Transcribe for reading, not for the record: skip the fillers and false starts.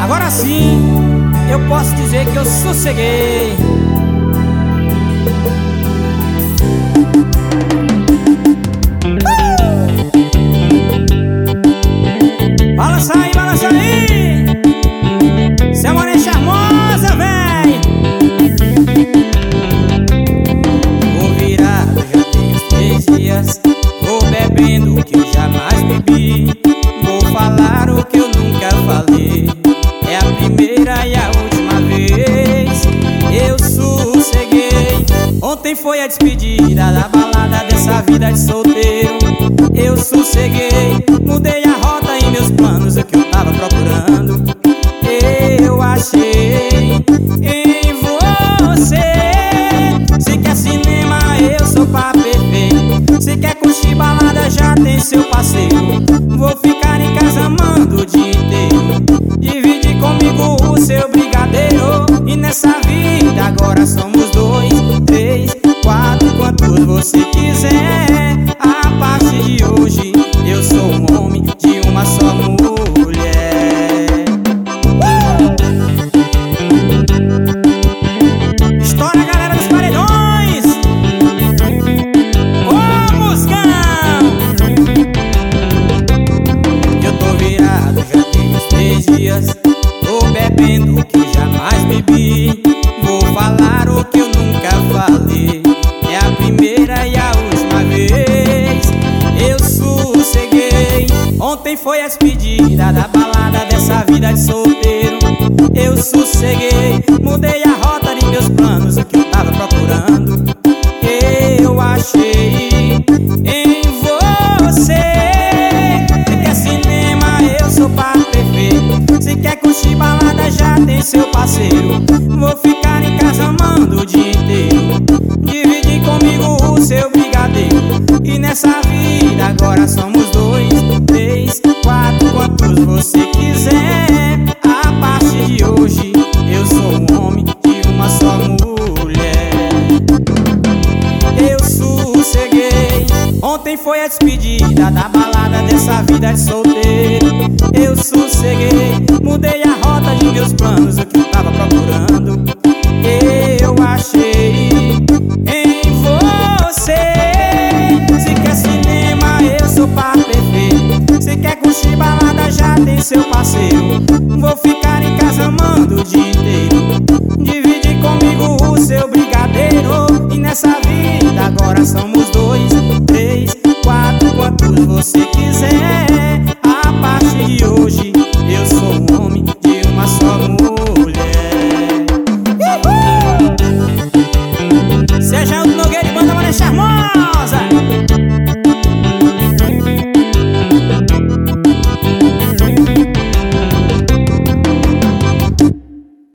Agora sim, eu posso dizer que eu sosseguei. Balança aí, seu morena charmosa, véi. Vou virar, já tem uns 3 dias. Vou bebendo o que eu jamais bebi. Vou falar o que eu nunca falei. É a primeira e a última vez. Eu sosseguei. Ontem foi a despedida da balada dessa vida de solteiro. Eu sosseguei, mudei a rota em meus planos, o que eu tava procurando eu achei em você. Se quer cinema, eu sou pra perfeito. Se quer curtir balada, já tem seu parceiro. Vou ficar em casa amando o dia inteiro. Divide comigo o seu brigadeiro. E nessa vida agora somos 2, 3, 4, quantos você quiser. A partir de hoje eu sou um homem de uma só mulher. Estoura, galera dos paredões. Ô, muscão! Eu tô virado, já tem uns 3 dias. Tô bebendo o que eu jamais bebi. Vou falar o que eu nunca falei. É a primeira e a última vez. Eu sosseguei. Ontem foi a despedida da balada dessa vida de solteiro. Eu sosseguei, mudei a rota de meus planos, o que eu tava procurando eu achei em você. Se quer cinema, eu sou par perfeito. Se quer curtir balada, já tem seu parceiro. Vou ficar em casa amando o dia inteiro. Divide comigo o seu brigadeiro. E nessa vida agora somos 2, 3, 4, quantos você quiser. A partir de hoje eu sou um homem de uma só mulher. Eu sosseguei. Ontem foi a despedida da balada dessa vida de solteiro. Eu sosseguei, mudei a rota de meus planos, o que eu tava procurando eu achei em você. Se quer cinema, eu sou par perfeito. Se quer curtir balada, já tem seu parceiro. Vou ficar em casa amando o dia inteiro. Divide comigo o seu brigadeiro. E nessa vida agora somos 2, 3, 4, quantos você quiser.